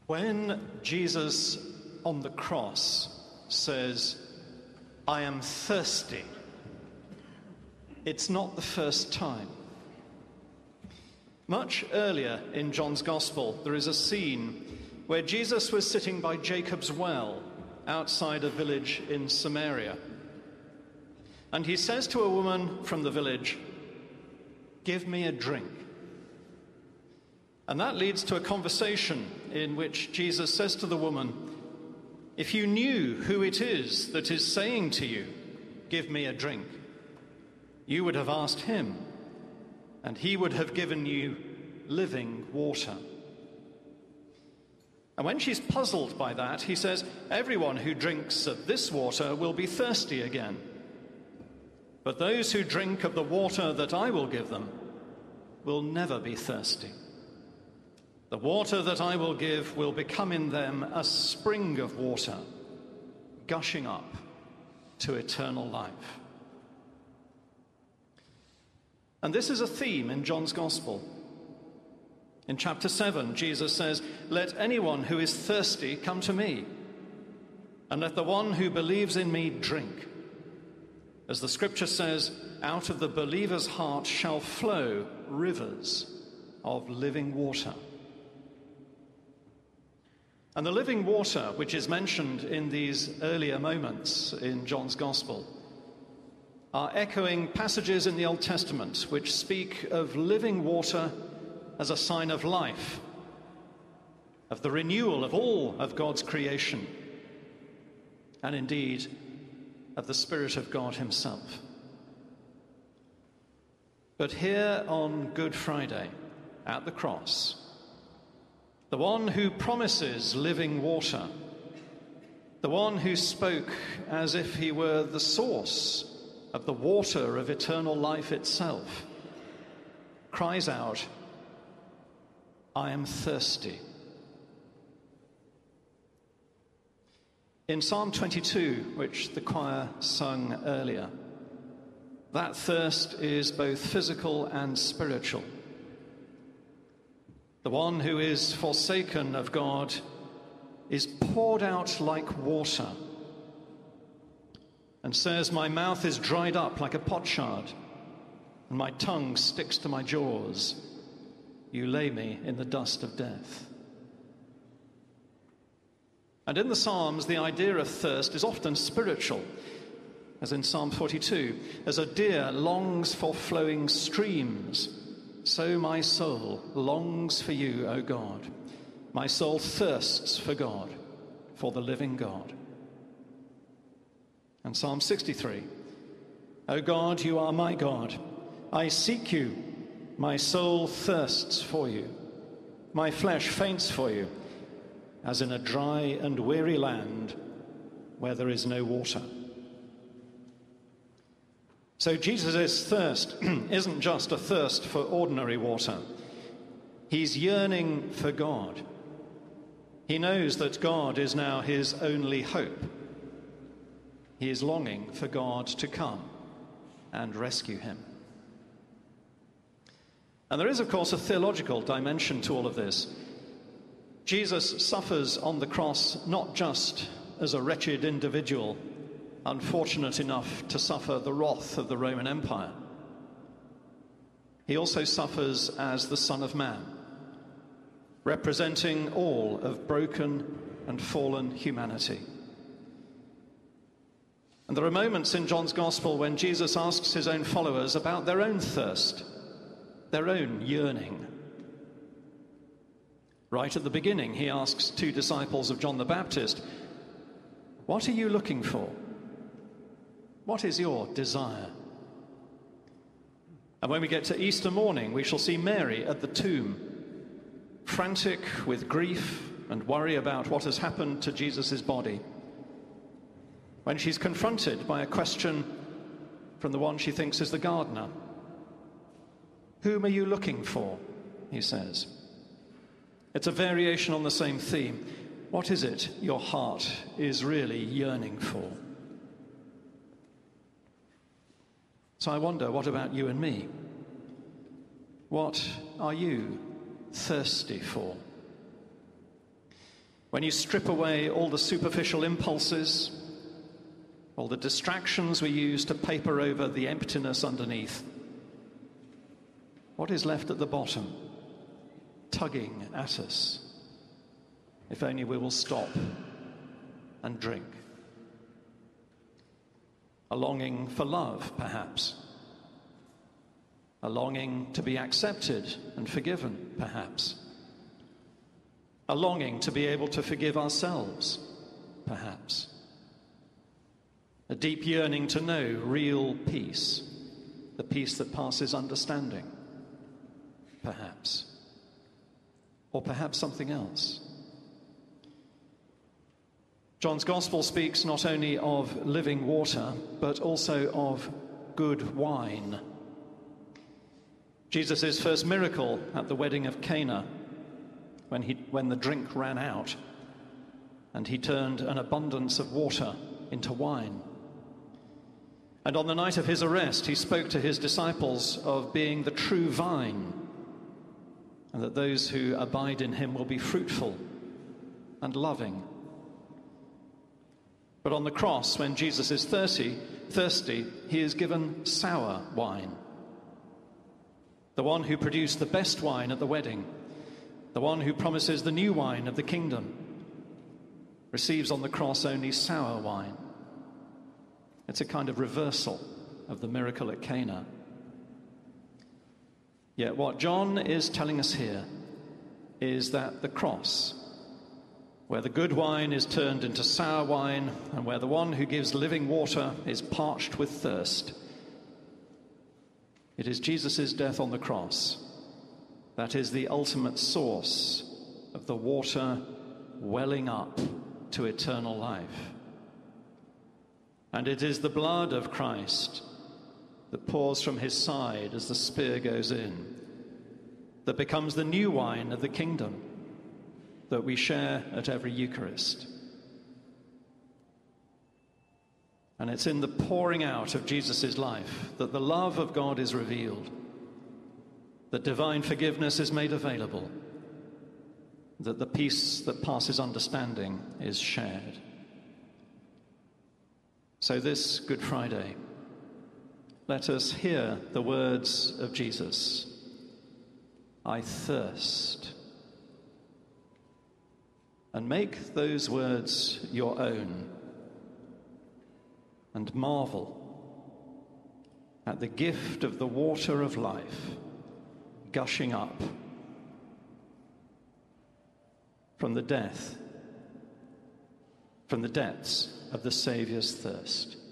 When Jesus on the cross says, "I am thirsty," it's not the first time. Much earlier in John's Gospel, there is a scene where Jesus was sitting by Jacob's well outside a village in Samaria. And he says to a woman from the village, "Give me a drink." And that leads to a conversation in which Jesus says to the woman, "If you knew who it is that is saying to you, 'Give me a drink,' you would have asked him, and he would have given you living water." And when she's puzzled by that, he says, "Everyone who drinks of this water will be thirsty again. But those who drink of the water that I will give them will never be thirsty. The water that I will give will become in them a spring of water, gushing up to eternal life." And this is a theme in John's Gospel. In chapter 7, Jesus says, "Let anyone who is thirsty come to me, and let the one who believes in me drink. As the scripture says, out of the believer's heart shall flow rivers of living water." And the living water, which is mentioned in these earlier moments in John's Gospel, are echoing passages in the Old Testament which speak of living water as a sign of life, of the renewal of all of God's creation, and indeed of the Spirit of God himself. But here on Good Friday, at the cross, the one who promises living water, the one who spoke as if he were the source of the water of eternal life itself, cries out, "I am thirsty." In Psalm 22, which the choir sung earlier, that thirst is both physical and spiritual. The one who is forsaken of God is poured out like water and says, "My mouth is dried up like a potsherd, and my tongue sticks to my jaws. You lay me in the dust of death." And in the Psalms, the idea of thirst is often spiritual, as in Psalm 42, "As a deer longs for flowing streams, so my soul longs for you, O God. My soul thirsts for God, for the living God." And Psalm 63, "O God, you are my God. I seek you. My soul thirsts for you. My flesh faints for you, as in a dry and weary land where there is no water." So Jesus' thirst isn't just a thirst for ordinary water. He's yearning for God. He knows that God is now his only hope. He is longing for God to come and rescue him. And there is, of course, a theological dimension to all of this. Jesus suffers on the cross not just as a wretched individual, unfortunate enough to suffer the wrath of the Roman Empire. He also suffers as the Son of Man, representing all of broken and fallen humanity. And there are moments in John's Gospel when Jesus asks his own followers about their own thirst, their own yearning. Right at the beginning, he asks two disciples of John the Baptist, "What are you looking for? What is your desire?" And when we get to Easter morning, we shall see Mary at the tomb, frantic with grief and worry about what has happened to Jesus' body, when she's confronted by a question from the one she thinks is the gardener. "Whom are you looking for?" he says. It's a variation on the same theme. What is it your heart is really yearning for? So I wonder, what about you and me? What are you thirsty for? when you strip away all the superficial impulses, all the distractions we use to paper over the emptiness underneath, what is left at the bottom, tugging at us? If only we will stop and drink. A longing for love, perhaps. A longing to be accepted and forgiven, perhaps. A longing to be able to forgive ourselves, perhaps. A deep yearning to know real peace, the peace that passes understanding, perhaps. Or perhaps something else. John's Gospel speaks not only of living water, but also of good wine. Jesus' first miracle at the wedding of Cana, when the drink ran out, and he turned an abundance of water into wine. And on the night of his arrest, he spoke to his disciples of being the true vine, and that those who abide in him will be fruitful and loving. But on the cross, when Jesus is thirsty, he is given sour wine. The one who produced the best wine at the wedding, the one who promises the new wine of the kingdom, receives on the cross only sour wine. It's a kind of reversal of the miracle at Cana. Yet what John is telling us here is that the cross, where the good wine is turned into sour wine, and where the one who gives living water is parched with thirst, it is Jesus' death on the cross that is the ultimate source of the water welling up to eternal life. And it is the blood of Christ that pours from his side as the spear goes in, that becomes the new wine of the kingdom that we share at every Eucharist. And it's in the pouring out of Jesus' life that the love of God is revealed, that divine forgiveness is made available, that the peace that passes understanding is shared. So this Good Friday, let us hear the words of Jesus. I thirst. And make those words your own, and marvel at the gift of the water of life gushing up from the depths of the Saviour's thirst.